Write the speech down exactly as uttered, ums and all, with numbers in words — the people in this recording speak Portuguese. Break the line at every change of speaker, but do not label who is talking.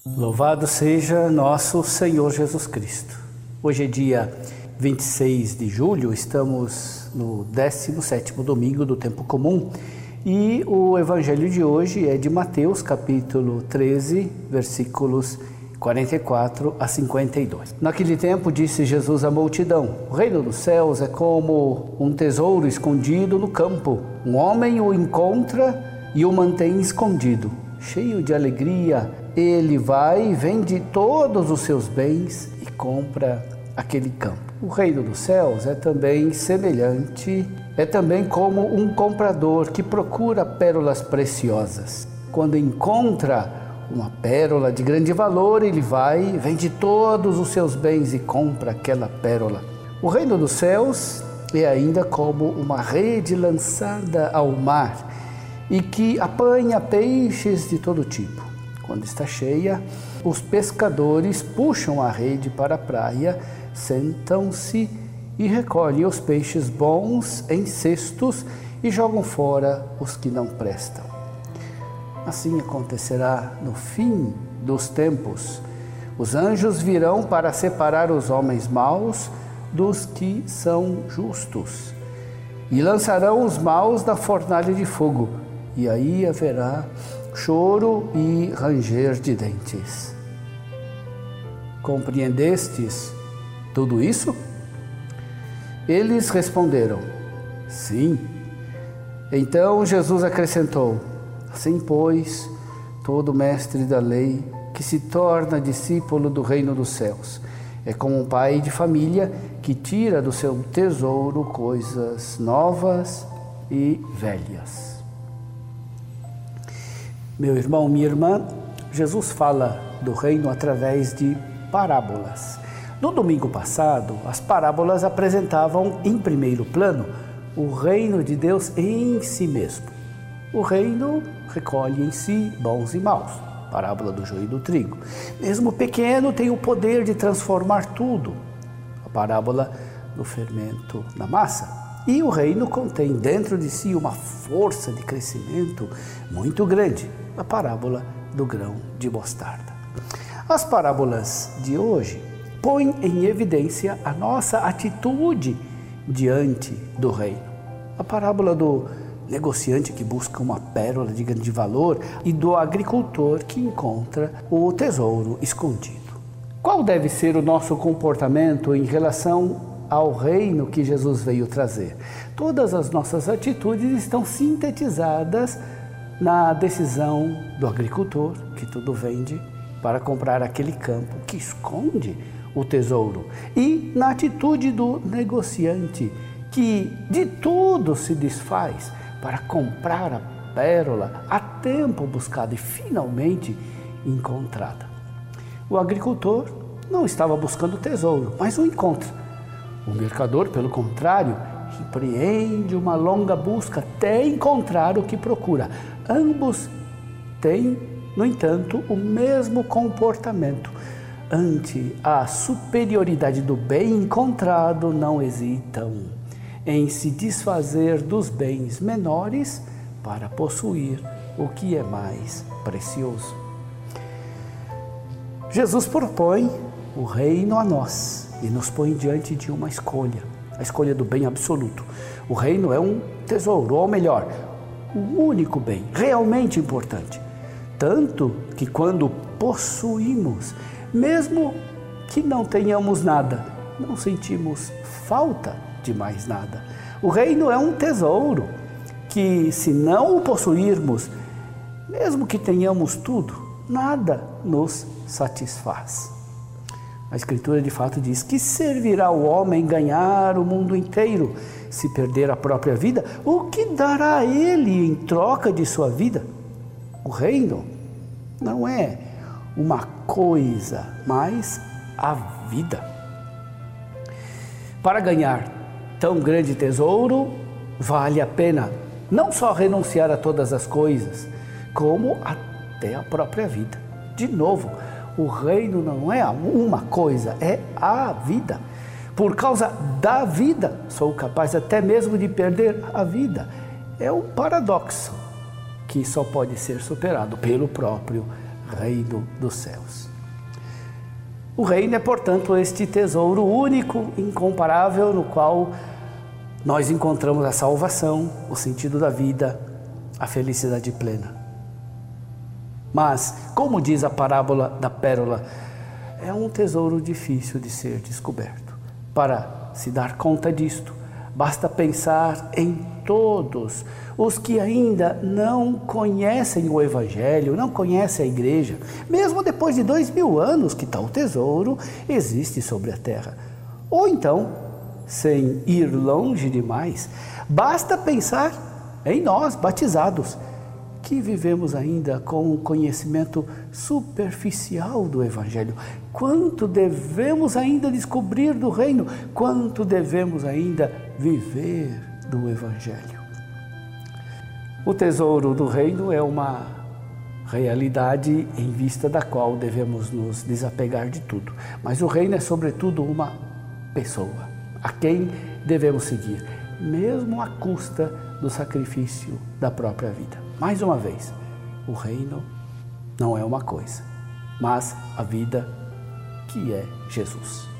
Louvado seja nosso Senhor Jesus Cristo. Hoje é dia vinte e seis de julho, estamos no décimo sétimo domingo do tempo comum e o evangelho de hoje é de Mateus, capítulo treze, versículos quarenta e quatro a cinquenta e dois. Naquele tempo disse Jesus à multidão: o reino dos céus é como um tesouro escondido no campo. Um homem o encontra e o mantém escondido. Cheio de alegria, ele vai, vende todos os seus bens e compra aquele campo. O reino dos céus é também semelhante, é também como um comprador que procura pérolas preciosas. Quando encontra uma pérola de grande valor, ele vai, vende todos os seus bens e compra aquela pérola. O reino dos céus é ainda como uma rede lançada ao mar e que apanha peixes de todo tipo. Quando está cheia, os pescadores puxam a rede para a praia, sentam-se e recolhem os peixes bons em cestos e jogam fora os que não prestam. Assim acontecerá no fim dos tempos. Os anjos virão para separar os homens maus dos que são justos e lançarão os maus na fornalha de fogo, e aí haverá choro e ranger de dentes. Compreendestes tudo isso? Eles responderam: sim. Então Jesus acrescentou: assim, pois, todo mestre da lei que se torna discípulo do reino dos céus é como um pai de família que tira do seu tesouro coisas novas e velhas. Meu irmão, minha irmã, Jesus fala do reino através de parábolas. No domingo passado, as parábolas apresentavam em primeiro plano o reino de Deus em si mesmo. O reino recolhe em si bons e maus. Parábola do joio e do trigo. Mesmo pequeno tem o poder de transformar tudo. A parábola do fermento na massa. E o reino contém dentro de si uma força de crescimento muito grande. A parábola do grão de mostarda. As parábolas de hoje põem em evidência a nossa atitude diante do reino. A parábola do negociante que busca uma pérola de grande valor e do agricultor que encontra o tesouro escondido. Qual deve ser o nosso comportamento em relação ao reino que Jesus veio trazer? Todas as nossas atitudes estão sintetizadas na decisão do agricultor, que tudo vende, para comprar aquele campo que esconde o tesouro, e na atitude do negociante, que de tudo se desfaz para comprar a pérola a tempo buscada e finalmente encontrada. O agricultor não estava buscando o tesouro, mas o encontra. O mercador, pelo contrário, empreende uma longa busca até encontrar o que procura. Ambos têm, no entanto, o mesmo comportamento. Ante a superioridade do bem encontrado, não hesitam em se desfazer dos bens menores para possuir o que é mais precioso. Jesus propõe o reino a nós e nos põe diante de uma escolha, a escolha do bem absoluto. O reino é um tesouro, ou melhor, o único bem realmente importante. Tanto que quando possuímos, mesmo que não tenhamos nada, não sentimos falta de mais nada. O reino é um tesouro que, se não o possuirmos, mesmo que tenhamos tudo, nada nos satisfaz. A Escritura de fato diz: que servirá o homem ganhar o mundo inteiro se perder a própria vida? O que dará ele em troca de sua vida? O reino não é uma coisa, mas a vida. Para ganhar tão grande tesouro, vale a pena não só renunciar a todas as coisas, como até a própria vida. De novo, o reino não é uma coisa, é a vida. Por causa da vida, sou capaz até mesmo de perder a vida. É um paradoxo que só pode ser superado pelo próprio reino dos céus. O reino é, portanto, este tesouro único, incomparável, no qual nós encontramos a salvação, o sentido da vida, a felicidade plena. Mas, como diz a parábola da pérola, é um tesouro difícil de ser descoberto. Para se dar conta disto, basta pensar em todos os que ainda não conhecem o Evangelho, não conhecem a igreja. Mesmo depois de dois mil anos que tal tesouro existe sobre a terra. Ou então, sem ir longe demais, basta pensar em nós, batizados, que vivemos ainda com um conhecimento superficial do Evangelho. Quanto devemos ainda descobrir do reino, quanto devemos ainda viver do Evangelho. O tesouro do reino é uma realidade em vista da qual devemos nos desapegar de tudo. Mas o reino é, sobretudo, uma pessoa a quem devemos seguir, mesmo à custa do sacrifício da própria vida. Mais uma vez, o reino não é uma coisa, mas a vida que é Jesus.